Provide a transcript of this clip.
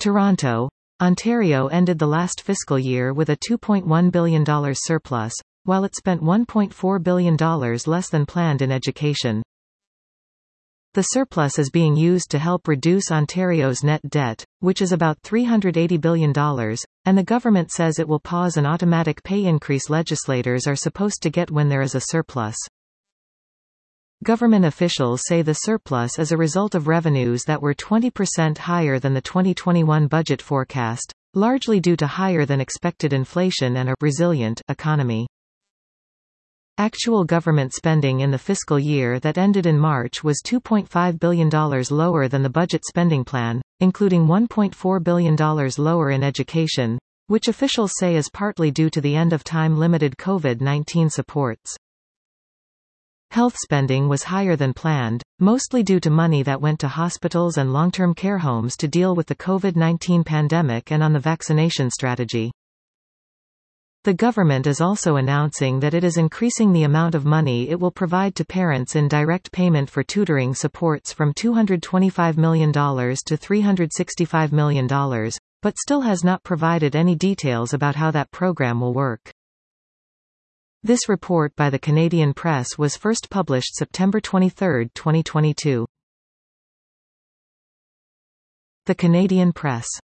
Toronto, Ontario ended the last fiscal year with a $2.1 billion surplus, while it spent $1.4 billion less than planned in education. The surplus is being used to help reduce Ontario's net debt, which is about $380 billion, and the government says it will pause an automatic pay increase legislators are supposed to get when there is a surplus. Government officials say the surplus is a result of revenues that were 20% higher than the 2021 budget forecast, largely due to higher than expected inflation and a resilient economy. Actual government spending in the fiscal year that ended in March was $2.5 billion lower than the budget spending plan, including $1.4 billion lower in education, which officials say is partly due to the end of time-limited COVID-19 supports. Health spending was higher than planned, mostly due to money that went to hospitals and long-term care homes to deal with the COVID-19 pandemic and on the vaccination strategy. The government is also announcing that it is increasing the amount of money it will provide to parents in direct payment for tutoring supports from $225 million to $365 million, but still has not provided any details about how that program will work. This report by the Canadian Press was first published September 23, 2022. The Canadian Press.